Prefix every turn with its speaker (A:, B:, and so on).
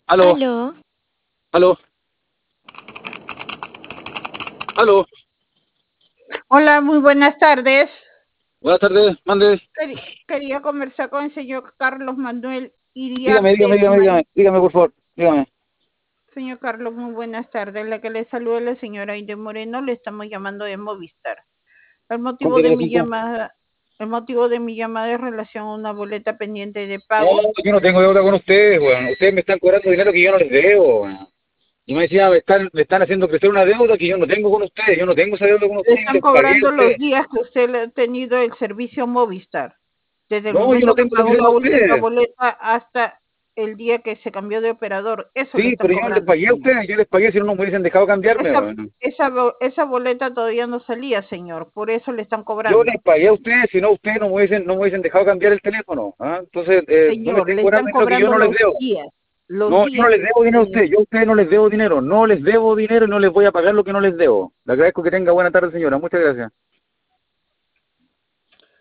A: Aló,
B: Aló,
A: aló, aló.
C: Hola, muy buenas tardes.
A: Buenas tardes, mande.
C: Quería conversar con el señor Carlos Manuel
A: Dígame, dígame,
C: Iriarte
A: dígame, dígame,
C: Marín.
A: dígame, por favor, dígame.
C: Señor Carlos, muy buenas tardes. La que le saluda es la señora Aide Moreno. Le estamos llamando de Movistar. El
A: ¿Cuál
C: motivo
A: de
C: de
A: la
C: mi
A: cita?
C: llamada, el motivo de mi llamada es relación a una boleta pendiente de
A: No,
C: pago.
A: yo no tengo deuda con ustedes, weón. Ustedes me están cobrando dinero que yo no les debo, weón. Y me decía, me están haciendo crecer una deuda que yo no tengo con ustedes. Yo no tengo esa deuda con
C: Le
A: ustedes, yo
C: están
A: les pagué a
C: cobrando los
A: ustedes.
C: días que usted le ha tenido el servicio Movistar. Desde el
A: No, yo no
C: momento que
A: tengo
C: pagó
A: servicio
C: la
A: con
C: última
A: ustedes.
C: boleta hasta el día que se cambió de operador. Eso le
A: Sí,
C: están
A: pero yo no les
C: cobrando,
A: pagué a
C: señor.
A: ustedes, yo les pagué si no me hubiesen dejado cambiarme,
C: Esa,
A: weón.
C: esa boleta todavía no salía, señor, por eso le están
A: Yo les
C: cobrando.
A: pagué a ustedes, si no ustedes no me hubiesen dejado cambiar el teléfono. ¿Ah? Entonces, no me
C: Señor,
A: estén
C: le
A: cobrando
C: están
A: dinero que yo
C: cobrando
A: no les debo.
C: los
A: No, yo no
C: días
A: les
C: que
A: debo
C: usted
A: dinero a
C: tenía.
A: ustedes, yo a ustedes no les debo dinero, no les debo dinero y no les voy a pagar lo que no les debo. Le agradezco que tenga buena tarde, señora, muchas gracias.